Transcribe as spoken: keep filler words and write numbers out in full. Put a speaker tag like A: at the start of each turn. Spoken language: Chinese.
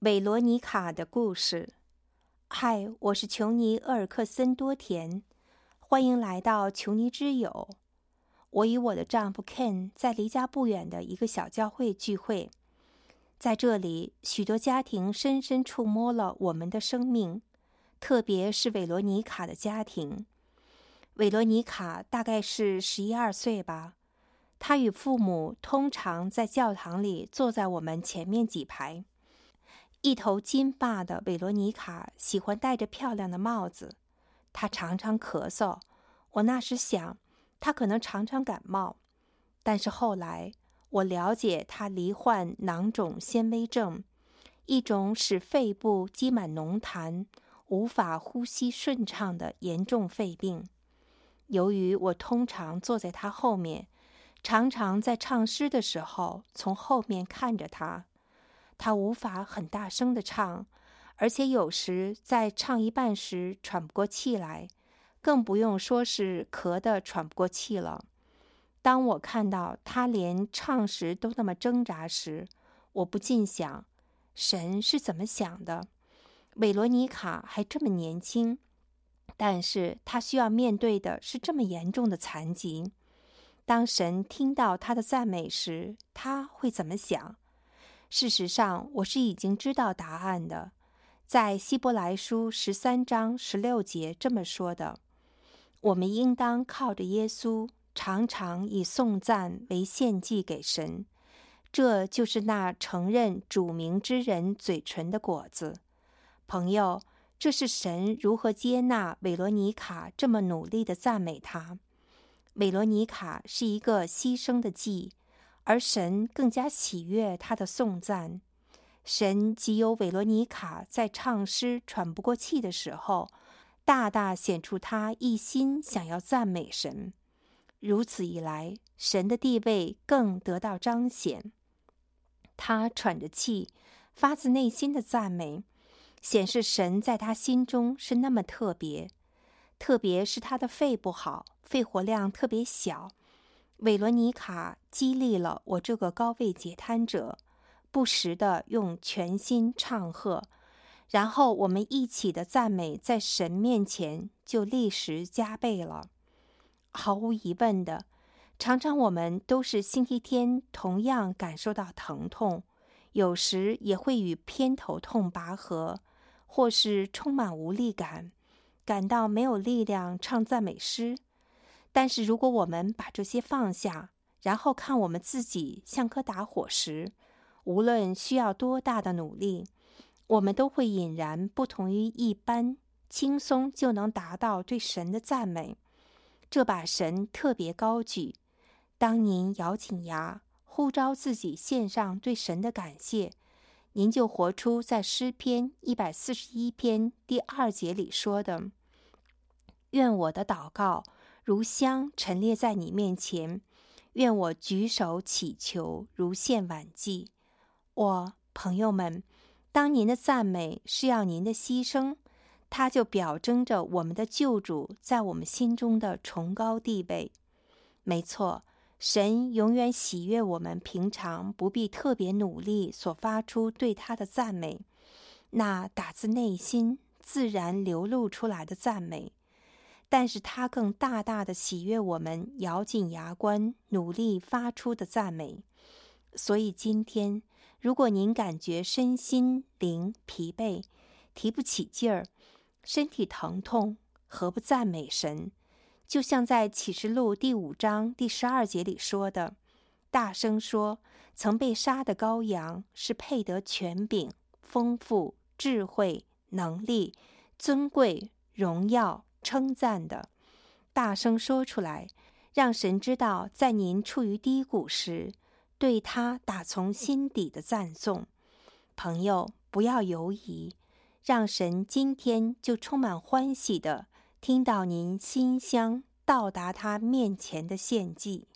A: 韦罗妮卡的故事。嗨，我是琼尼·厄尔克森多田，欢迎来到琼尼之友。我与我的丈夫 Ken 在离家不远的一个小教会聚会，在这里，许多家庭深深触摸了我们的生命，特别是韦罗妮卡的家庭。韦罗妮卡大概是十一二岁吧，她与父母通常在教堂里坐在我们前面几排。一头金发的韦罗妮卡喜欢戴着漂亮的帽子，她常常咳嗽。我那时想，她可能常常感冒。但是后来，我了解她罹患囊肿纤维症，一种使肺部积满脓痰、无法呼吸顺畅的严重肺病。由于我通常坐在她后面，常常在唱诗的时候从后面看着她。他无法很大声地唱，而且有时在唱一半时喘不过气来，更不用说是咳得喘不过气了。当我看到他连唱时都那么挣扎时，我不禁想，神是怎么想的？韦罗妮卡还这么年轻，但是他需要面对的是这么严重的残疾。当神听到他的赞美时，他会怎么想？事实上，我是已经知道答案的。在希伯来书十三章十六节这么说的：我们应当靠着耶稣，常常以颂赞为献祭给神，这就是那承认主名之人嘴唇的果子。朋友，这是神如何接纳韦罗妮卡这么努力地赞美他。韦罗妮卡是一个牺牲的祭，而神更加喜悦他的颂赞。神藉由韦罗妮卡在唱诗喘不过气的时候，大大显出他一心想要赞美神。如此一来，神的地位更得到彰显。他喘着气，发自内心的赞美，显示神在他心中是那么特别。特别是他的肺不好，肺活量特别小。韦罗妮卡激励了我这个高位截瘫者，不时地用全心唱和，然后我们一起的赞美在神面前就立时加倍了。毫无疑问的，常常我们都是星期天同样感受到疼痛，有时也会与偏头痛拔河，或是充满无力感，感到没有力量唱赞美诗。但是如果我们把这些放下，然后看我们自己像颗打火石，无论需要多大的努力，我们都会引然不同于一般，轻松就能达到对神的赞美。这把神特别高举。当您咬紧牙，呼召自己献上对神的感谢，您就活出在诗篇一百四十一篇第二节里说的：愿我的祷告如香陈列在你面前，愿我举手祈求如献晚祭。我朋友们，当您的赞美是要您的牺牲，它就表征着我们的救主在我们心中的崇高地位。没错，神永远喜悦我们平常不必特别努力所发出对他的赞美，那打自内心自然流露出来的赞美。但是他更大大的喜悦我们咬紧牙关努力发出的赞美。所以今天，如果您感觉身心灵疲惫，提不起劲儿，身体疼痛，何不赞美神？就像在启示录第五章第十二节里说的，大声说，曾被杀的羔羊是配得权柄、丰富、智慧、能力、尊贵、荣耀、称赞的。大声说出来，让神知道在您处于低谷时，对他打从心底的赞颂。朋友，不要犹疑，让神今天就充满欢喜的听到您馨香到达他面前的献祭。